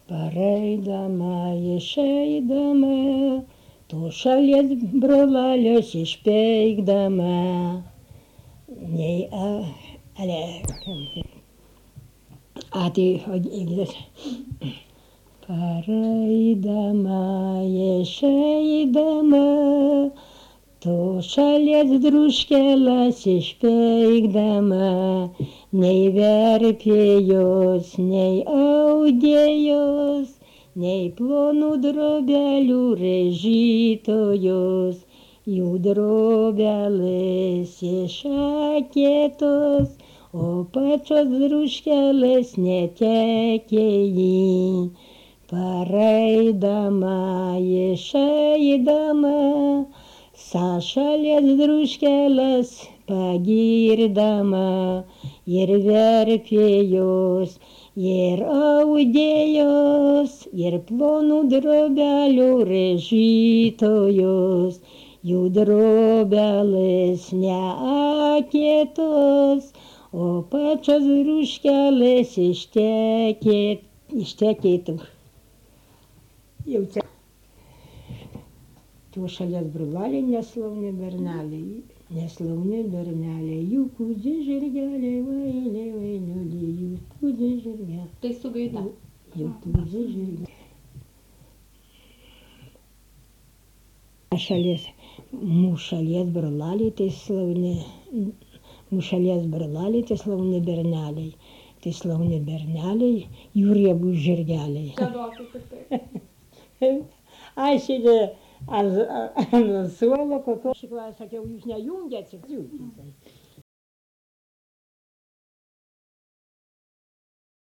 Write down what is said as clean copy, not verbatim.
Pareidama, išeidama, to šalies brolalius išpeikdama, nei pareidama, išeidama, to šalies druškelas išpeikdama, nei verpėjos, nei audėjos, nei plonų drobelių rėžytojos, jų drobelės išakėtos, o pačios druškelės netekėjai. Pareidama, išeidama, sašalės druškeles pagirdama, ir verpėjos, ir audėjos, ir plonų drobelių rėžytojos, jų drobelės neakėtos, o pačios druškelės ištekėtų. Jau čia. To šalies brolaliai neslauni berneliai, jų kūdži žirgeliai, vailiai, vailiuliai, jų kūdži žirgeliai. Tai su gaida. Jų kūdži žirgeliai. Mūšalies brolaliai tai slauni berneliai, jų riebų žirgeliai. Aš sėdė ant suolo, kokio šikla, sakiau, jūs nejungiat, jūs.